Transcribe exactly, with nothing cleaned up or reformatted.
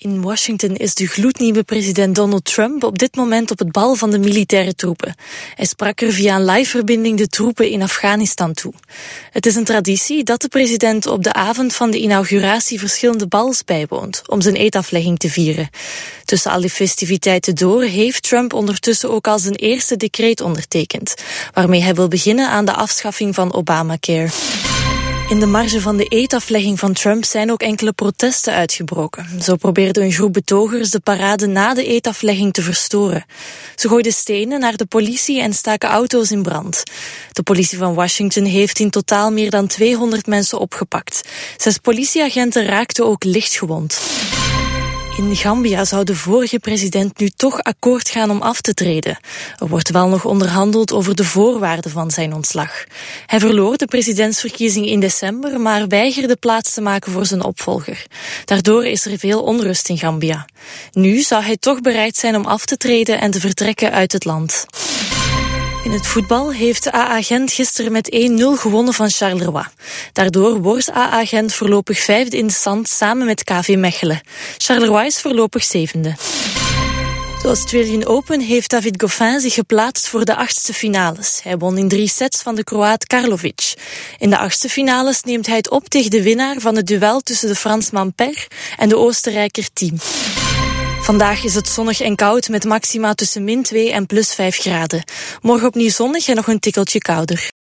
In Washington is de gloednieuwe president Donald Trump op dit moment op het bal van de militaire troepen. Hij sprak er via een live-verbinding de troepen in Afghanistan toe. Het is een traditie dat de president op de avond van de inauguratie verschillende bals bijwoont om zijn eedaflegging te vieren. Tussen al die festiviteiten door heeft Trump ondertussen ook al zijn eerste decreet ondertekend, waarmee hij wil beginnen aan de afschaffing van Obamacare. In de marge van de eedaflegging van Trump zijn ook enkele protesten uitgebroken. Zo probeerde een groep betogers de parade na de eedaflegging te verstoren. Ze gooiden stenen naar de politie en staken auto's in brand. De politie van Washington heeft in totaal meer dan tweehonderd mensen opgepakt. Zes politieagenten raakten ook lichtgewond. In Gambia zou de vorige president nu toch akkoord gaan om af te treden. Er wordt wel nog onderhandeld over de voorwaarden van zijn ontslag. Hij verloor de presidentsverkiezing in december, maar weigerde plaats te maken voor zijn opvolger. Daardoor is er veel onrust in Gambia. Nu zou hij toch bereid zijn om af te treden en te vertrekken uit het land. In het voetbal heeft A A Gent gisteren met één nul gewonnen van Charleroi. Daardoor wordt A A Gent voorlopig vijfde in de stand samen met K V Mechelen. Charleroi is voorlopig zevende. De Australian Open heeft David Goffin zich geplaatst voor de achtste finales. Hij won in drie sets van de Kroaat Karlovic. In de achtste finales neemt hij het op tegen de winnaar van het duel tussen de Fransman Per en de Oostenrijker Thiem. Vandaag is het zonnig en koud met maxima tussen min twee en plus vijf graden. Morgen opnieuw zonnig en nog een tikkeltje kouder.